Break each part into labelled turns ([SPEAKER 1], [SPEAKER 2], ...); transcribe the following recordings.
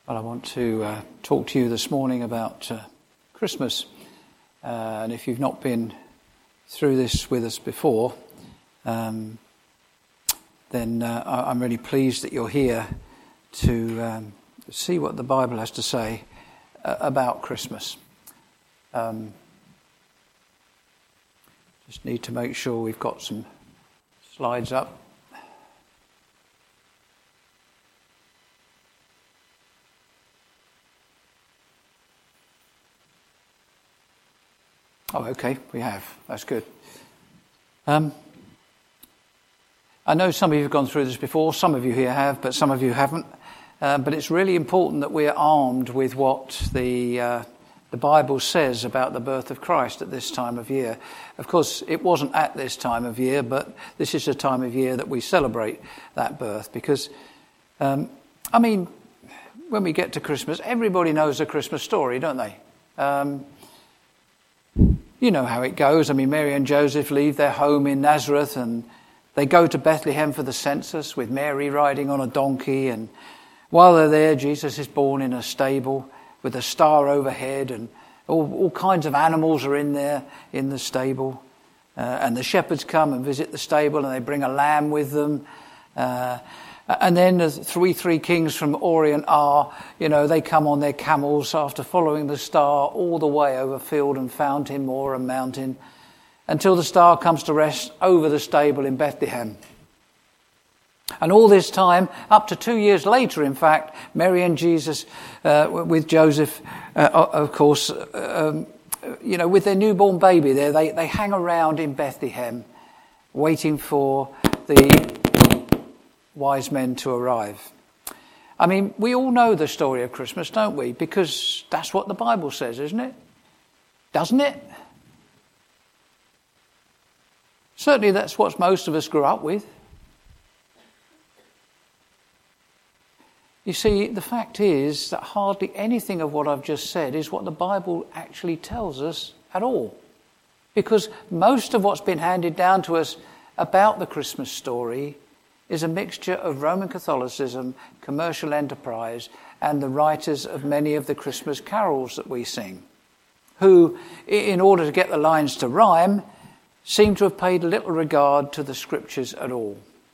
[SPEAKER 1] Well, I want to talk to you this morning about Christmas. And if you've not been through this with us before, then I'm really pleased that you're here to see what the Bible has to say about Christmas. Just need to make sure we've got some slides up. Oh, okay, we have. That's good. I know some of you have gone through this before, some of you here have, but some of you haven't. But it's really important that we are armed with what the Bible says about the birth of Christ at this time of year. Of course, it wasn't at this time of year, but this is the time of year that we celebrate that birth. Because, when we get to Christmas, everybody knows the Christmas story, don't they? You know how it goes. Mary and Joseph leave their home in Nazareth and they go to Bethlehem for the census with Mary riding on a donkey. And while they're there, Jesus is born in a stable with a star overhead, and all kinds of animals are in there in the stable. And the shepherds come and visit the stable and they bring a lamb with them. And then the three kings from Orient they come on their camels after following the star all the way over field and fountain, moor and mountain, until the star comes to rest over the stable in Bethlehem. And all this time, up to 2 years later, in fact, Mary and Jesus, with Joseph, of course, with their newborn baby there, they hang around in Bethlehem, waiting for the wise men to arrive. We all know the story of Christmas, don't we? Because that's what the Bible says, isn't it? Doesn't it? Certainly that's what most of us grew up with. You see, the fact is that hardly anything of what I've just said is what the Bible actually tells us at all. Because most of what's been handed down to us about the Christmas story is a mixture of Roman Catholicism, commercial enterprise, and the writers of many of the Christmas carols that we sing, who, in order to get the lines to rhyme, seem to have paid little regard to the scriptures at all.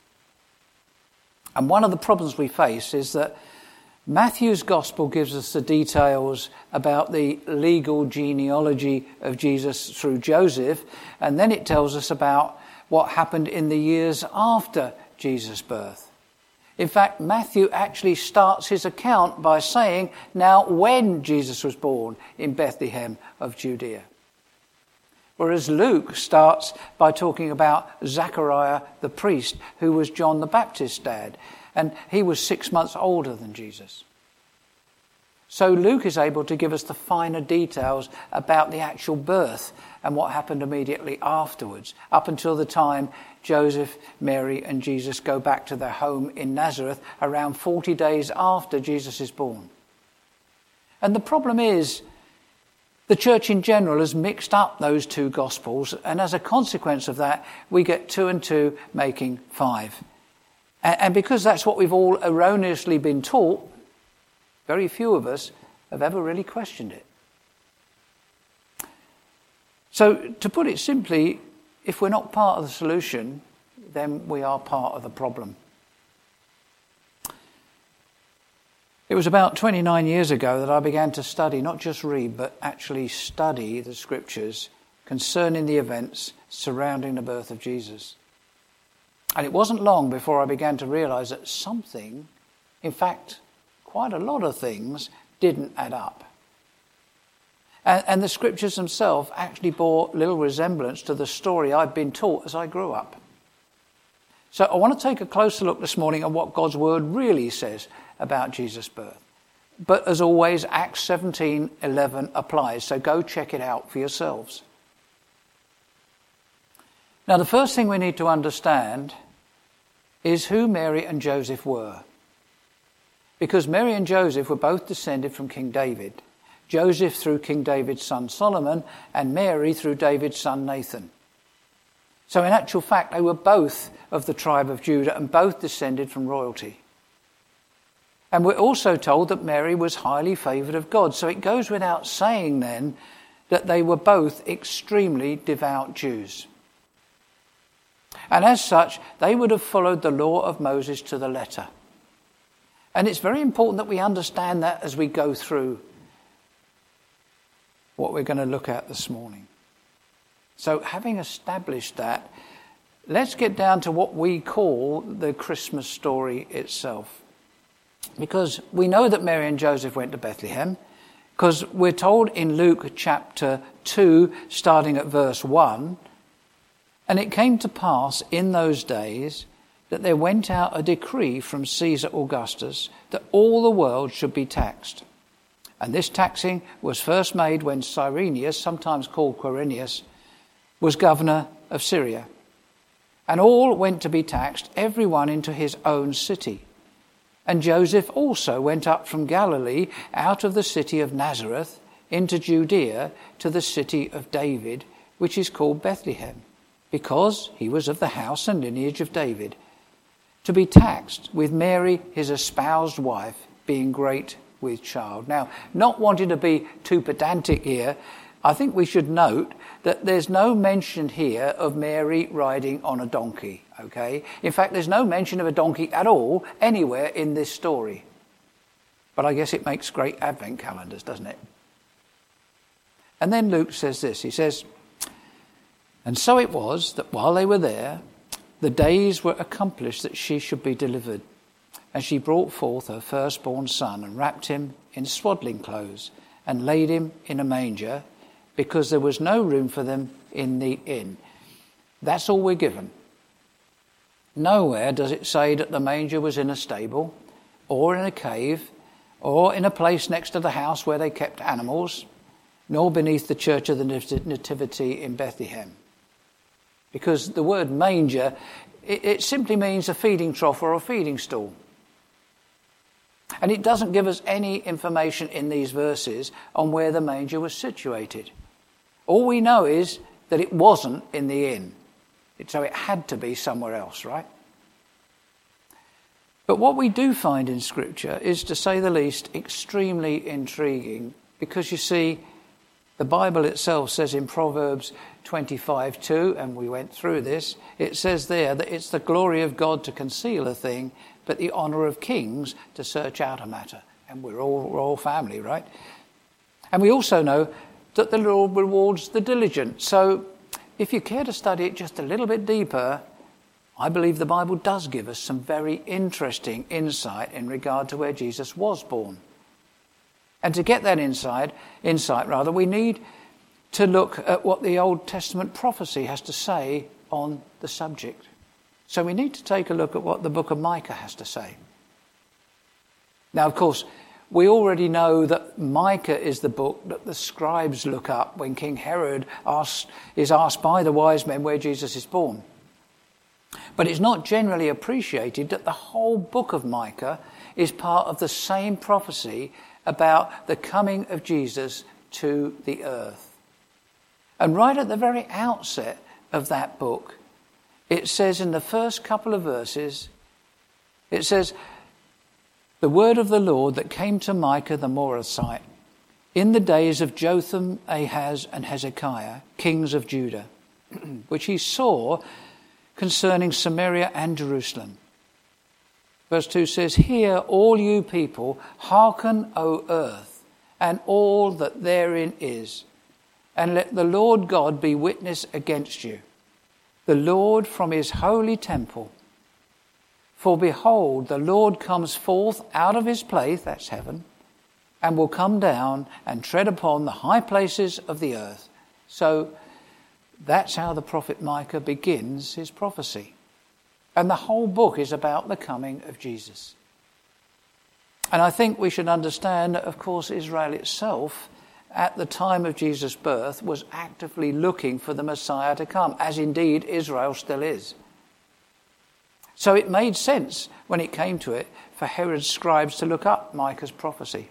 [SPEAKER 1] And one of the problems we face is that Matthew's Gospel gives us the details about the legal genealogy of Jesus through Joseph, and then it tells us about what happened in the years after Jesus' birth. In fact, Matthew actually starts his account by saying, now when Jesus was born in Bethlehem of Judea. Whereas Luke starts by talking about Zechariah the priest, who was John the Baptist's dad, and he was 6 months older than Jesus. So Luke is able to give us the finer details about the actual birth and what happened immediately afterwards, up until the time Joseph, Mary and Jesus go back to their home in Nazareth around 40 days after Jesus is born. And the problem is, the church in general has mixed up those two Gospels, and as a consequence of that, we get 2 and 2 making 5. And because that's what we've all erroneously been taught, very few of us have ever really questioned it. So, to put it simply, if we're not part of the solution, then we are part of the problem. It was about 29 years ago that I began to study, not just read, but actually study the scriptures concerning the events surrounding the birth of Jesus. And it wasn't long before I began to realize that something, in fact, quite a lot of things, didn't add up. And the scriptures themselves actually bore little resemblance to the story I'd been taught as I grew up. So I want to take a closer look this morning at what God's word really says about Jesus' birth. But as always, Acts 17:11 applies, so go check it out for yourselves. Now, the first thing we need to understand is who Mary and Joseph were. Because Mary and Joseph were both descended from King David. Joseph through King David's son Solomon, and Mary through David's son Nathan. So in actual fact, they were both of the tribe of Judah and both descended from royalty. And we're also told that Mary was highly favoured of God. So it goes without saying then that they were both extremely devout Jews. And as such, they would have followed the law of Moses to the letter. And it's very important that we understand that as we go through what we're going to look at this morning. So having established that, let's get down to what we call the Christmas story itself. Because we know that Mary and Joseph went to Bethlehem, because we're told in Luke chapter 2, starting at verse 1, and it came to pass in those days that there went out a decree from Caesar Augustus that all the world should be taxed. And this taxing was first made when Cyrenius, sometimes called Quirinius, was governor of Syria. And all went to be taxed, every one into his own city. And Joseph also went up from Galilee out of the city of Nazareth into Judea to the city of David, which is called Bethlehem, because he was of the house and lineage of David, to be taxed with Mary, his espoused wife, being great with child. Now, not wanting to be too pedantic here, I think we should note that there's no mention here of Mary riding on a donkey, okay? In fact, there's no mention of a donkey at all anywhere in this story. But I guess it makes great advent calendars, doesn't it? And then Luke says this, he says, "And so it was that while they were there, the days were accomplished that she should be delivered. And she brought forth her firstborn son and wrapped him in swaddling clothes and laid him in a manger, because there was no room for them in the inn." That's all we're given. Nowhere does it say that the manger was in a stable or in a cave or in a place next to the house where they kept animals, nor beneath the church of the Nativity in Bethlehem. Because the word manger, it simply means a feeding trough or a feeding stool. And it doesn't give us any information in these verses on where the manger was situated. All we know is that it wasn't in the inn. So it had to be somewhere else, right? But what we do find in Scripture is, to say the least, extremely intriguing. Because you see, the Bible itself says in Proverbs 25:2, and we went through this, it says there that it's the glory of God to conceal a thing, but the honour of kings to search out a matter. And we're all family, right? And we also know that the Lord rewards the diligent. So if you care to study it just a little bit deeper, I believe the Bible does give us some very interesting insight in regard to where Jesus was born. And to get that insight, we need to look at what the Old Testament prophecy has to say on the subject. So we need to take a look at what the book of Micah has to say. Now, of course, we already know that Micah is the book that the scribes look up when King Herod is asked by the wise men where Jesus is born. But it's not generally appreciated that the whole book of Micah is part of the same prophecy about the coming of Jesus to the earth. And right at the very outset of that book, it says in the first couple of verses, it says, "The word of the Lord that came to Micah the Morasite in the days of Jotham, Ahaz, and Hezekiah, kings of Judah, which he saw concerning Samaria and Jerusalem." Verse 2 says, "Hear, all you people, hearken, O earth, and all that therein is, and let the Lord God be witness against you, the Lord from his holy temple. For behold, the Lord comes forth out of his place," that's heaven, "and will come down and tread upon the high places of the earth." So that's how the prophet Micah begins his prophecy. And the whole book is about the coming of Jesus. And I think we should understand that, of course, Israel itself, at the time of Jesus' birth, was actively looking for the Messiah to come, as indeed Israel still is. So it made sense, when it came to it, for Herod's scribes to look up Micah's prophecy.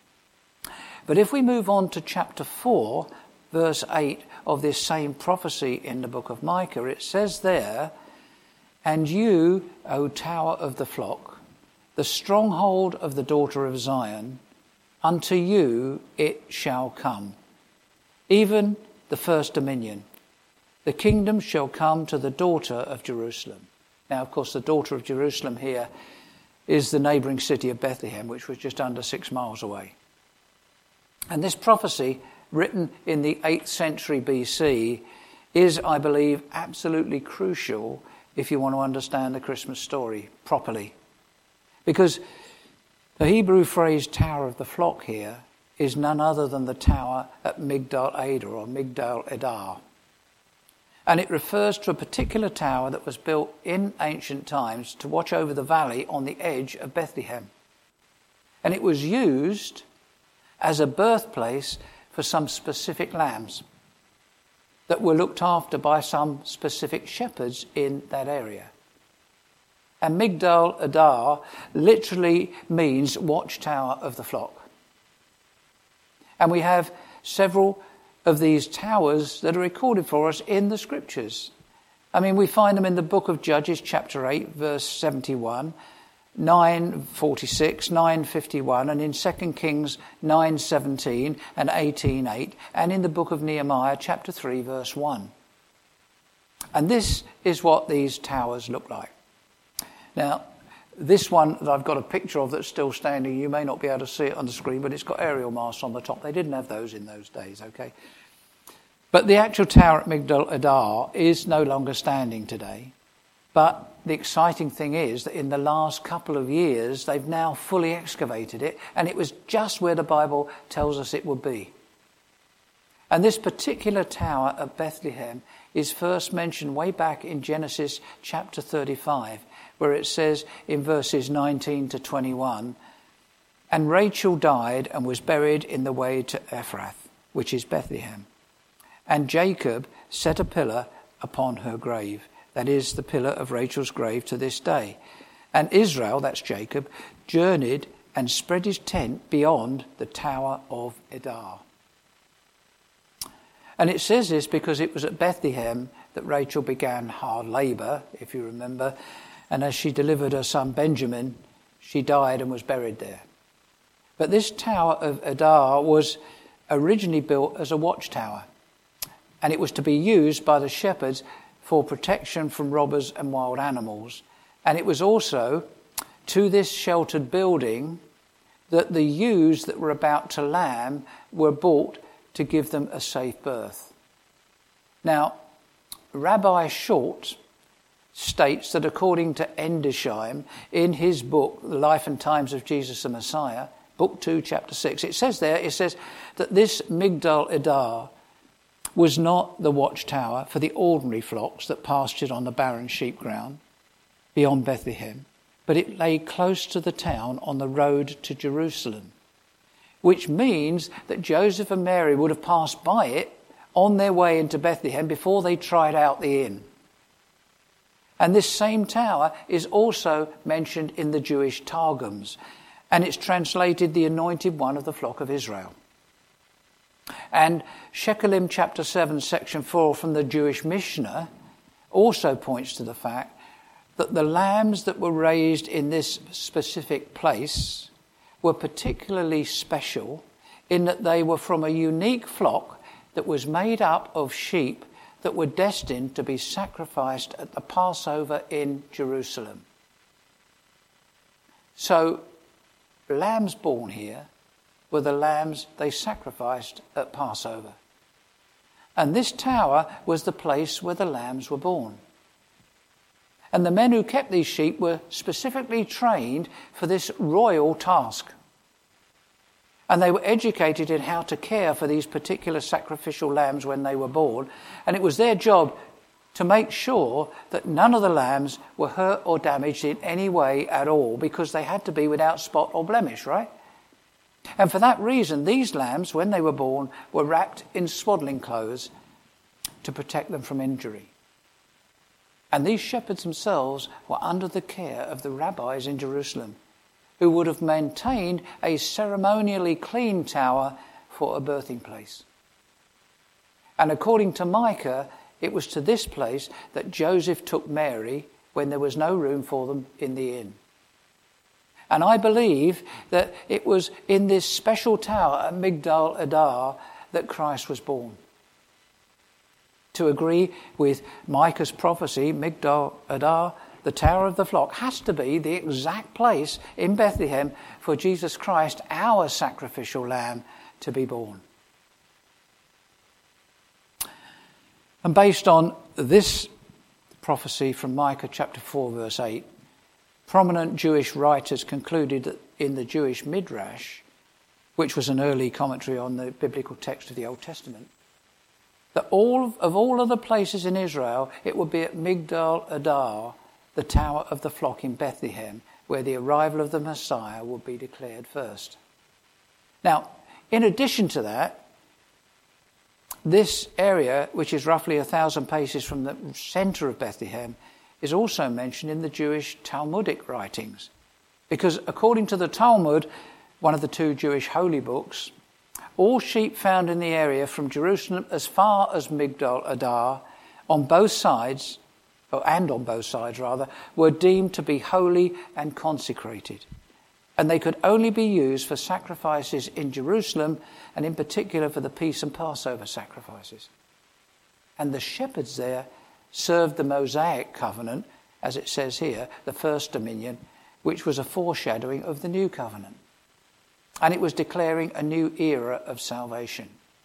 [SPEAKER 1] But if we move on to chapter 4, verse 8 of this same prophecy in the book of Micah, it says there, "And you, O tower of the flock, the stronghold of the daughter of Zion, unto you it shall come, even the first dominion. The kingdom shall come to the daughter of Jerusalem. Now, of course, the daughter of Jerusalem here is the neighbouring city of Bethlehem, which was just under 6 miles away. And this prophecy, written in the 8th century BC, is, I believe, absolutely crucial if you want to understand the Christmas story properly. Because the Hebrew phrase Tower of the Flock here is none other than the tower at Migdal Eder or Migdal Edar. And it refers to a particular tower that was built in ancient times to watch over the valley on the edge of Bethlehem. And it was used as a birthplace for some specific lambs that were looked after by some specific shepherds in that area. And Migdal Edar literally means watchtower of the flock. And we have several of these towers that are recorded for us in the scriptures. I mean, we find them in the book of Judges, chapter 8, verse 71, 9:46, 9:51, and in 2 Kings 9:17 and 18:8, and in the book of Nehemiah, chapter 3, verse 1. And this is what these towers look like. Now, this one that I've got a picture of that's still standing, you may not be able to see it on the screen, but it's got aerial masts on the top. They didn't have those in those days, okay? But the actual tower at Migdal Edar is no longer standing today. But the exciting thing is that in the last couple of years, they've now fully excavated it, and it was just where the Bible tells us it would be. And this particular tower at Bethlehem is first mentioned way back in Genesis chapter 35, where it says in verses 19 to 21, and Rachel died and was buried in the way to Ephrath, which is Bethlehem. And Jacob set a pillar upon her grave. That is the pillar of Rachel's grave to this day. And Israel, that's Jacob, journeyed and spread his tent beyond the tower of Edar. And it says this because it was at Bethlehem that Rachel began hard labour, if you remember. And as she delivered her son Benjamin, she died and was buried there. But this tower of Edar was originally built as a watchtower. And it was to be used by the shepherds for protection from robbers and wild animals. And it was also to this sheltered building that the ewes that were about to lamb were brought to give them a safe birth. Now, Rabbi Short states that according to Endesheim, in his book, The Life and Times of Jesus the Messiah, book 2, chapter 6, it says that this Migdal Edar was not the watchtower for the ordinary flocks that pastured on the barren sheep ground beyond Bethlehem, but it lay close to the town on the road to Jerusalem, which means that Joseph and Mary would have passed by it on their way into Bethlehem before they tried out the inn. And this same tower is also mentioned in the Jewish Targums, and it's translated the anointed one of the flock of Israel. And Shekalim chapter 7, section 4 from the Jewish Mishnah also points to the fact that the lambs that were raised in this specific place were particularly special in that they were from a unique flock that was made up of sheep that were destined to be sacrificed at the Passover in Jerusalem. So, lambs born here were the lambs they sacrificed at Passover. And this tower was the place where the lambs were born. And the men who kept these sheep were specifically trained for this royal task. And they were educated in how to care for these particular sacrificial lambs when they were born. And it was their job to make sure that none of the lambs were hurt or damaged in any way at all, because they had to be without spot or blemish, right? And for that reason, these lambs, when they were born, were wrapped in swaddling clothes to protect them from injury. And these shepherds themselves were under the care of the rabbis in Jerusalem, who would have maintained a ceremonially clean tower for a birthing place. And according to Micah, it was to this place that Joseph took Mary when there was no room for them in the inn. And I believe that it was in this special tower at Migdal Adar that Christ was born. To agree with Micah's prophecy, Migdal Adar, the Tower of the Flock, has to be the exact place in Bethlehem for Jesus Christ, our sacrificial lamb, to be born. And based on this prophecy from Micah chapter 4 verse 8, prominent Jewish writers concluded that in the Jewish Midrash, which was an early commentary on the biblical text of the Old Testament, that all of the places in Israel, it would be at Migdal Adar, the Tower of the Flock in Bethlehem, where the arrival of the Messiah would be declared first. Now, in addition to that, this area, which is roughly 1,000 paces from the centre of Bethlehem, is also mentioned in the Jewish Talmudic writings. Because according to the Talmud, one of the two Jewish holy books, all sheep found in the area from Jerusalem as far as Migdal Adar, on both sides, were deemed to be holy and consecrated. And they could only be used for sacrifices in Jerusalem, and in particular for the peace and Passover sacrifices. And the shepherds there served the Mosaic covenant, as it says here, the first dominion, which was a foreshadowing of the new covenant. And it was declaring a new era of salvation.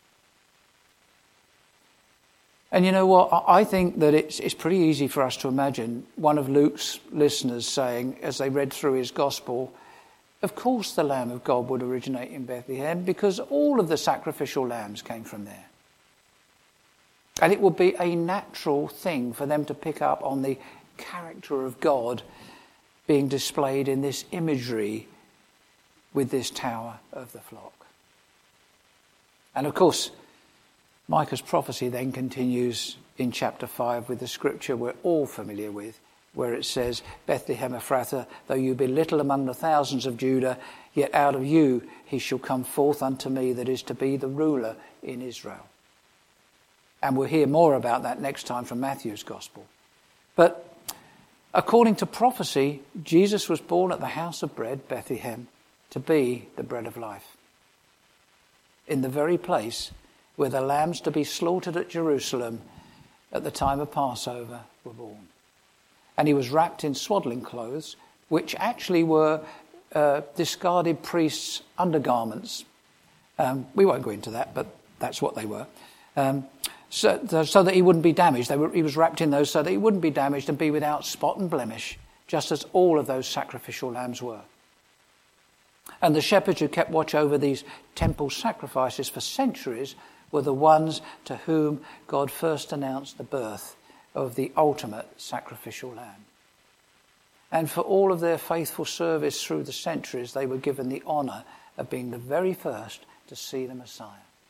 [SPEAKER 1] And you know what? I think that it's pretty easy for us to imagine one of Luke's listeners saying, as they read through his gospel, of course the Lamb of God would originate in Bethlehem because all of the sacrificial lambs came from there. And it would be a natural thing for them to pick up on the character of God being displayed in this imagery with this Tower of the Flock. And of course, Micah's prophecy then continues in chapter 5 with the scripture we're all familiar with, where it says, Bethlehem Ephrathah, though you be little among the thousands of Judah, yet out of you he shall come forth unto me that is to be the ruler in Israel. And we'll hear more about that next time from Matthew's Gospel. But according to prophecy, Jesus was born at the house of bread, Bethlehem, to be the bread of life. In the very place where the lambs to be slaughtered at Jerusalem at the time of Passover were born. And he was wrapped in swaddling clothes, which actually were discarded priests' undergarments. We won't go into that, but that's what they were. So that he wouldn't be damaged. He was wrapped in those so that he wouldn't be damaged and be without spot and blemish, just as all of those sacrificial lambs were. And the shepherds who kept watch over these temple sacrifices for centuries were the ones to whom God first announced the birth of the ultimate sacrificial lamb. And for all of their faithful service through the centuries, they were given the honour of being the very first to see the Messiah.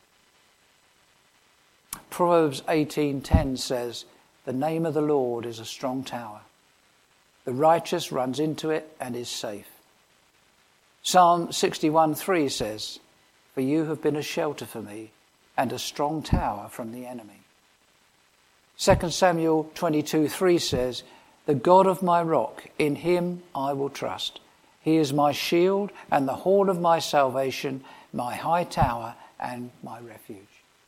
[SPEAKER 1] Proverbs 18:10 says, "The name of the Lord is a strong tower. The righteous runs into it and is safe." Psalm 61:3 says, "For you have been a shelter for me and a strong tower from the enemy." 2 Samuel 22:3 says, "The God of my rock, in him I will trust. He is my shield and the horn of my salvation, my high tower and my refuge."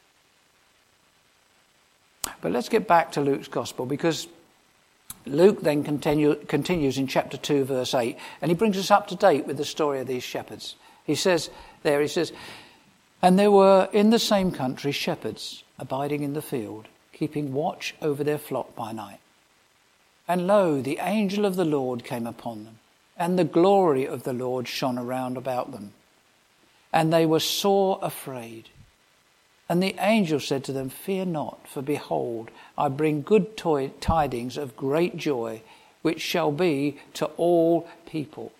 [SPEAKER 1] But let's get back to Luke's Gospel, because Luke then continues in chapter 2, verse 8, and he brings us up to date with the story of these shepherds. He says, "And there were in the same country shepherds abiding in the field, keeping watch over their flock by night. And lo, the angel of the Lord came upon them, and the glory of the Lord shone around about them. And they were sore afraid. And the angel said to them, Fear not, for behold, I bring good tidings of great joy, which shall be to all people."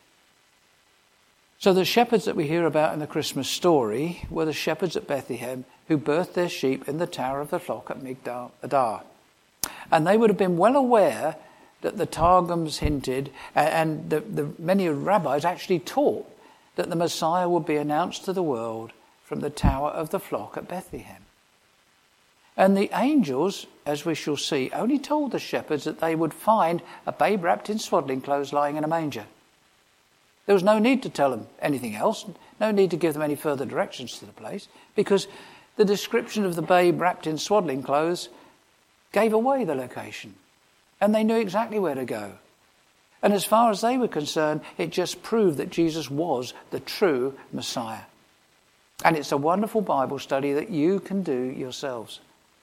[SPEAKER 1] So the shepherds that we hear about in the Christmas story were the shepherds at Bethlehem who birthed their sheep in the Tower of the Flock at Migdal Adar. And they would have been well aware that the Targums hinted, and the many rabbis actually taught, that the Messiah would be announced to the world from the Tower of the Flock at Bethlehem. And the angels, as we shall see, only told the shepherds that they would find a babe wrapped in swaddling clothes lying in a manger. There was no need to tell them anything else, no need to give them any further directions to the place, because the description of the babe wrapped in swaddling clothes gave away the location. And they knew exactly where to go. And as far as they were concerned, it just proved that Jesus was the true Messiah. And it's a wonderful Bible study that you can do yourselves.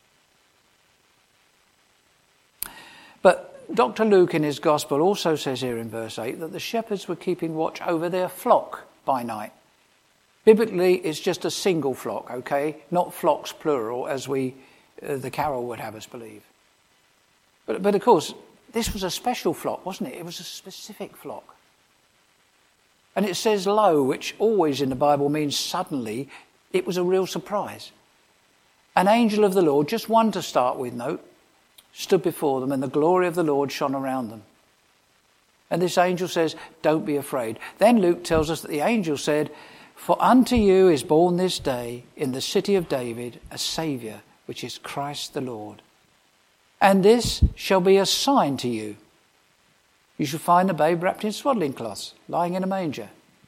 [SPEAKER 1] But Dr. Luke in his Gospel also says here in verse 8 that the shepherds were keeping watch over their flock by night. Biblically, it's just a single flock, okay? Not flocks plural, as the carol would have us believe. But of course, this was a special flock, wasn't it? It was a specific flock. And it says lo, which always in the Bible means suddenly. It was a real surprise. An angel of the Lord, just one to start with, note, stood before them, and the glory of the Lord shone around them. And this angel says, don't be afraid. Then Luke tells us that the angel said, for unto you is born this day in the city of David a Saviour, which is Christ the Lord. And this shall be a sign to you. You shall find the babe wrapped in swaddling cloths, lying in a manger.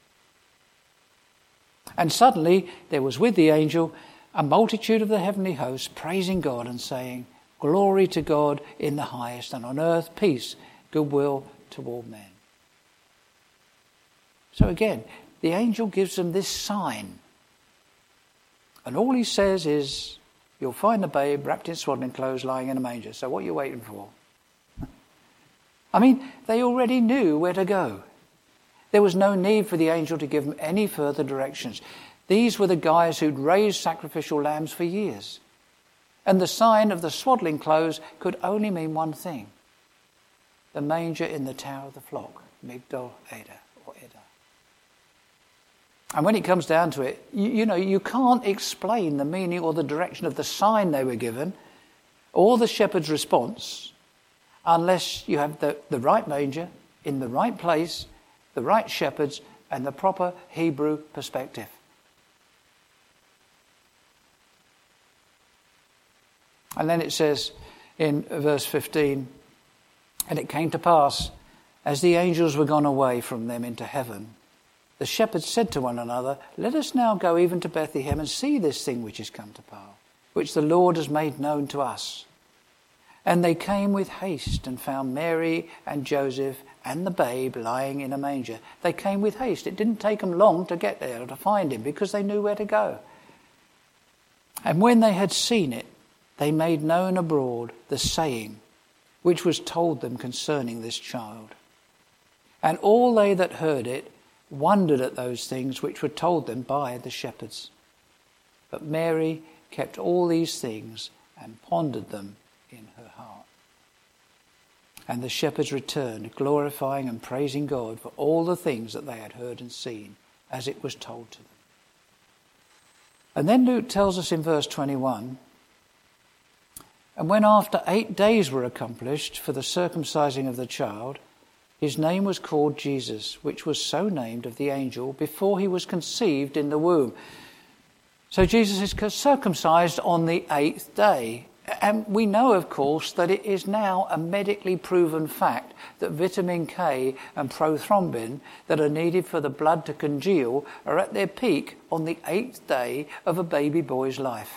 [SPEAKER 1] And suddenly there was with the angel a multitude of the heavenly hosts, praising God and saying, glory to God in the highest, and on earth peace, goodwill toward men. So again, the angel gives them this sign. And all he says is, you'll find the babe wrapped in swaddling clothes lying in a manger. So what are you waiting for? I mean, they already knew where to go. There was no need for the angel to give them any further directions. These were the guys who'd raised sacrificial lambs for years. And the sign of the swaddling clothes could only mean one thing. The manger in the tower of the flock, Migdal Eder or Eder. And when it comes down to it, you can't explain the meaning or the direction of the sign they were given or the shepherd's response unless you have the right manger in the right place, the right shepherds, and the proper Hebrew perspective. And then it says in verse 15, and it came to pass, as the angels were gone away from them into heaven, the shepherds said to one another, let us now go even to Bethlehem and see this thing which is come to pass, which the Lord has made known to us. And they came with haste and found Mary and Joseph and the babe lying in a manger. They came with haste. It didn't take them long to get there or to find him because they knew where to go. And when they had seen it, they made known abroad the saying which was told them concerning this child. And all they that heard it wondered at those things which were told them by the shepherds. But Mary kept all these things and pondered them in her heart. And the shepherds returned, glorifying and praising God for all the things that they had heard and seen, as it was told to them. And then Luke tells us in verse 21, and when after 8 days were accomplished for the circumcising of the child, his name was called Jesus, which was so named of the angel before he was conceived in the womb. So Jesus is circumcised on the 8th day. And we know, of course, that it is now a medically proven fact that vitamin K and prothrombin that are needed for the blood to congeal are at their peak on the 8th day of a baby boy's life.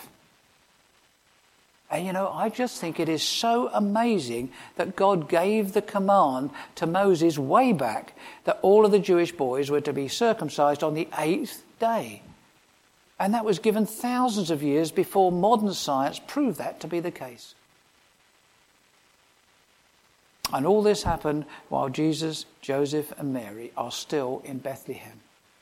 [SPEAKER 1] And I just think it is so amazing that God gave the command to Moses way back that all of the Jewish boys were to be circumcised on the 8th day. And that was given thousands of years before modern science proved that to be the case. And all this happened while Jesus, Joseph and Mary are still in Bethlehem.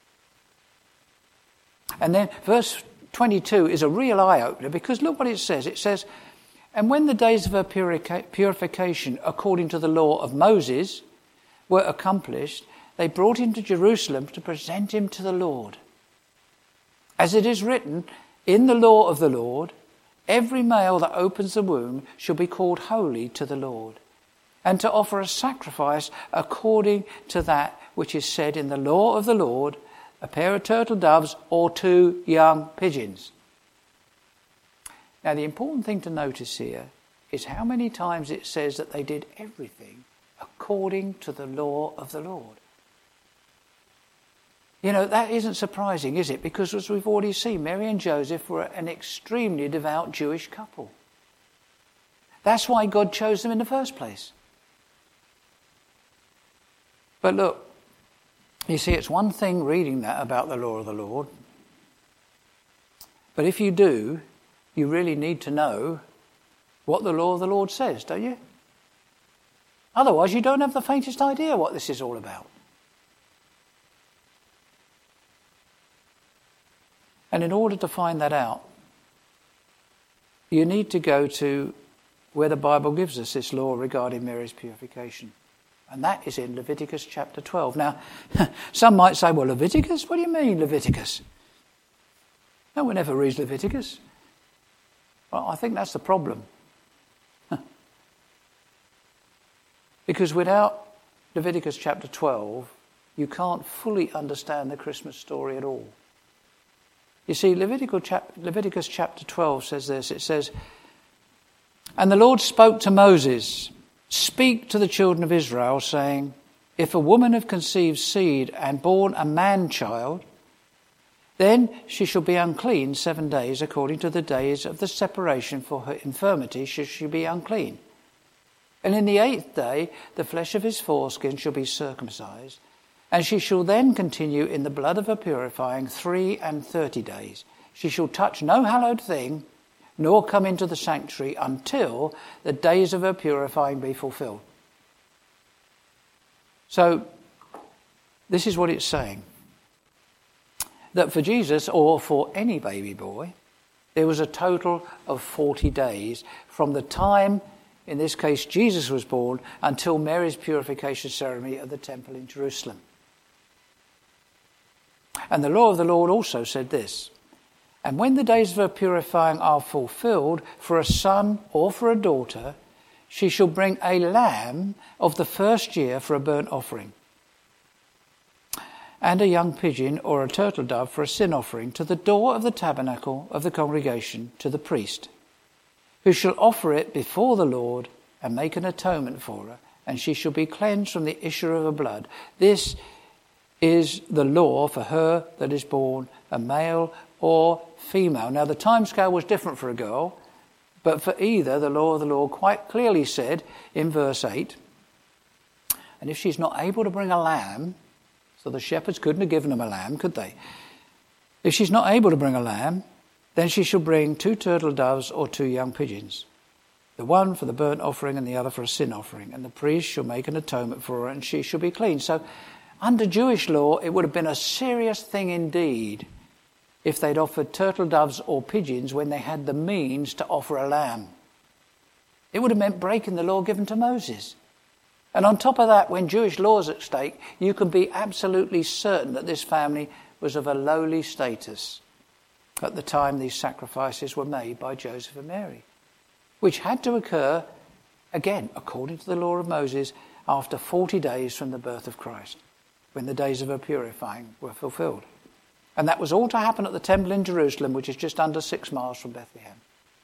[SPEAKER 1] And then verse 22 is a real eye-opener because look what it says. It says, and when the days of her purification according to the law of Moses were accomplished, they brought him to Jerusalem to present him to the Lord. As it is written, in the law of the Lord, every male that opens the womb shall be called holy to the Lord, and to offer a sacrifice according to that which is said in the law of the Lord, a pair of turtle doves or 2 young pigeons. Now the important thing to notice here is how many times it says that they did everything according to the law of the Lord. You know, that isn't surprising, is it? Because as we've already seen, Mary and Joseph were an extremely devout Jewish couple. That's why God chose them in the first place. But look, you see, it's one thing reading that about the law of the Lord. But if you do, you really need to know what the law of the Lord says, don't you? Otherwise, you don't have the faintest idea what this is all about. And in order to find that out, you need to go to where the Bible gives us this law regarding Mary's purification. And that is in Leviticus chapter 12. Now, some might say, well, Leviticus? What do you mean, Leviticus? No one ever reads Leviticus. Well, I think that's the problem. Because without Leviticus chapter 12, you can't fully understand the Christmas story at all. You see, Leviticus chapter 12 says this. It says, "And the Lord spoke to Moses, speak to the children of Israel, saying, if a woman have conceived seed and born a man-child, then she shall be unclean 7 days, according to the days of the separation for her infirmity shall she be unclean. And in the 8th day the flesh of his foreskin shall be circumcised, and she shall then continue in the blood of her purifying 33 days. She shall touch no hallowed thing, nor come into the sanctuary until the days of her purifying be fulfilled." So, this is what it's saying. That for Jesus, or for any baby boy, there was a total of 40 days from the time, in this case, Jesus was born, until Mary's purification ceremony at the temple in Jerusalem. And the law of the Lord also said this, "And when the days of her purifying are fulfilled, for a son or for a daughter, she shall bring a lamb of the first year for a burnt offering, and a young pigeon or a turtle dove for a sin offering to the door of the tabernacle of the congregation to the priest, who shall offer it before the Lord and make an atonement for her, and she shall be cleansed from the issue of her blood. This is the law for her that is born, a male or female." Now, the timescale was different for a girl, but for either, the law of the Lord quite clearly said in verse 8, and if she's not able to bring a lamb, so the shepherds couldn't have given them a lamb, could they? If she's not able to bring a lamb, then she shall bring 2 turtle doves or 2 young pigeons, the one for the burnt offering and the other for a sin offering, and the priest shall make an atonement for her, and she shall be clean. So, under Jewish law, it would have been a serious thing indeed if they'd offered turtle doves or pigeons when they had the means to offer a lamb. It would have meant breaking the law given to Moses. And on top of that, when Jewish law is at stake, you can be absolutely certain that this family was of a lowly status at the time these sacrifices were made by Joseph and Mary, which had to occur, again, according to the law of Moses, after 40 days from the birth of Christ, when the days of her purifying were fulfilled. And that was all to happen at the temple in Jerusalem, which is just under 6 miles from Bethlehem.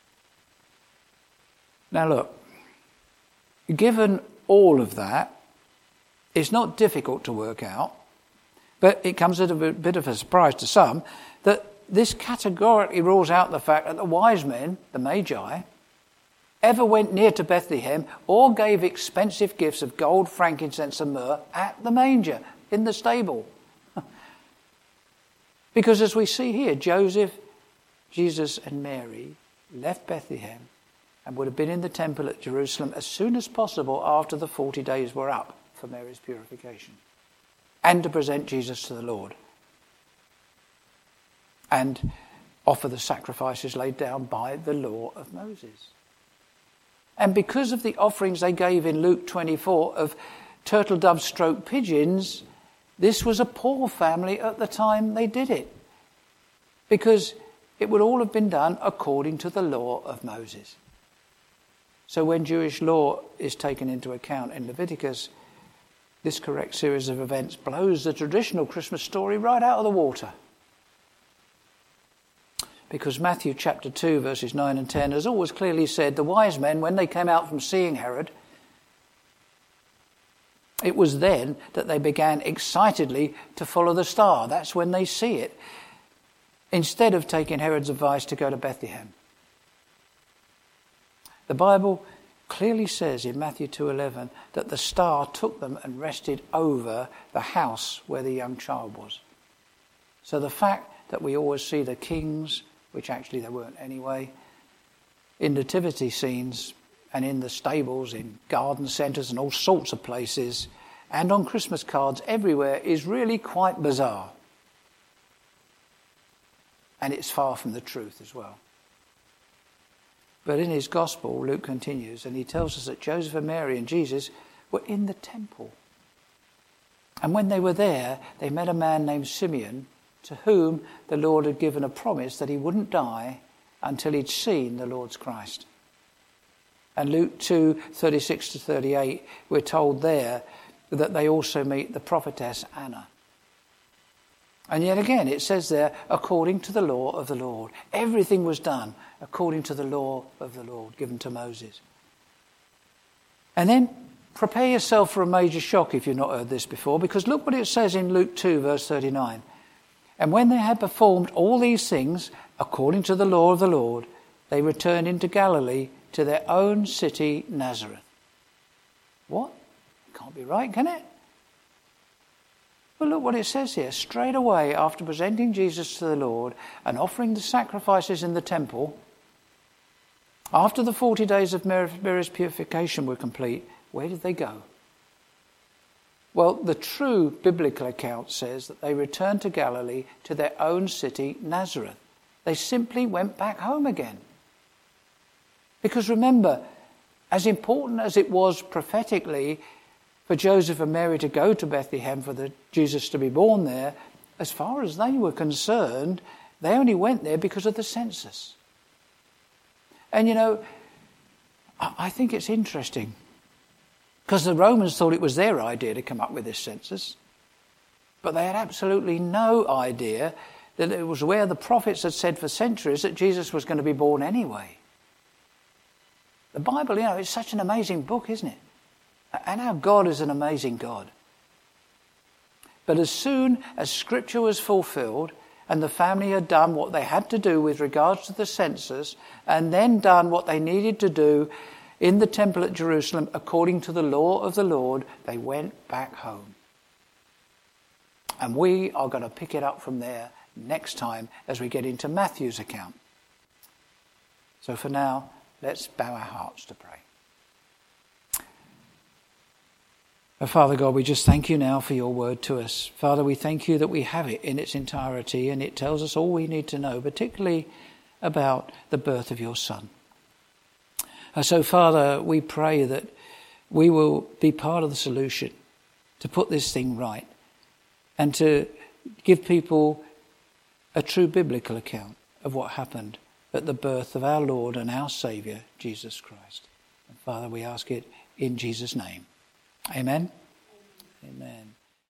[SPEAKER 1] Now look, given all of that, it's not difficult to work out, but it comes as a bit of a surprise to some, that this categorically rules out the fact that the wise men, the Magi, ever went near to Bethlehem or gave expensive gifts of gold, frankincense and myrrh at the manger, in the stable. Because as we see here, Joseph, Jesus and Mary left Bethlehem and would have been in the temple at Jerusalem as soon as possible after the 40 days were up for Mary's purification, and to present Jesus to the Lord and offer the sacrifices laid down by the law of Moses. And because of the offerings they gave in Luke 24 of turtle doves stroke pigeons, this was a poor family at the time they did it, because it would all have been done according to the law of Moses. So when Jewish law is taken into account in Leviticus, this correct series of events blows the traditional Christmas story right out of the water. Because Matthew chapter 2 verses 9 and 10 has always clearly said the wise men, when they came out from seeing Herod, It was then that they began excitedly to follow the star. That's when they see it, instead of taking Herod's advice to go to Bethlehem. The Bible clearly says in Matthew 2:11 that the star took them and rested over the house where the young child was. So the fact that we always see the kings, which actually they weren't anyway, in nativity scenes and in the stables, in garden centres and all sorts of places, and on Christmas cards everywhere, is really quite bizarre. And it's far from the truth as well. But in his gospel, Luke continues, and he tells us that Joseph and Mary and Jesus were in the temple. And when they were there, they met a man named Simeon, to whom the Lord had given a promise that he wouldn't die until he'd seen the Lord's Christ. And Luke 2:36-38, we're told there that they also meet the prophetess Anna. And yet again, it says there, according to the law of the Lord. Everything was done according to the law of the Lord given to Moses. And then prepare yourself for a major shock if you've not heard this before, because look what it says in Luke 2:39. And when they had performed all these things according to the law of the Lord, they returned into Galilee to their own city, Nazareth. What? Can't be right, can it? Well, look what it says here. Straight away, after presenting Jesus to the Lord and offering the sacrifices in the temple, after the 40 days of Mary's purification were complete, where did they go? Well, the true biblical account says that they returned to Galilee to their own city, Nazareth. They simply went back home again. Because remember, as important as it was prophetically for Joseph and Mary to go to Bethlehem for Jesus to be born there, as far as they were concerned, they only went there because of the census. And you know, I think it's interesting, because the Romans thought it was their idea to come up with this census, but they had absolutely no idea that it was where the prophets had said for centuries that Jesus was going to be born anyway. The Bible, you know, is such an amazing book, isn't it? And our God is an amazing God. But as soon as Scripture was fulfilled and the family had done what they had to do with regards to the census, and then done what they needed to do in the temple at Jerusalem according to the law of the Lord, they went back home. And we are going to pick it up from there next time as we get into Matthew's account. So for now, let's bow our hearts to pray. Father God, we just thank you now for your word to us. Father, we thank you that we have it in its entirety, and it tells us all we need to know, particularly about the birth of your Son. So, Father, we pray that we will be part of the solution to put this thing right and to give people a true biblical account of what happened at the birth of our Lord and our Saviour, Jesus Christ. And Father, we ask it in Jesus' name. Amen. Amen.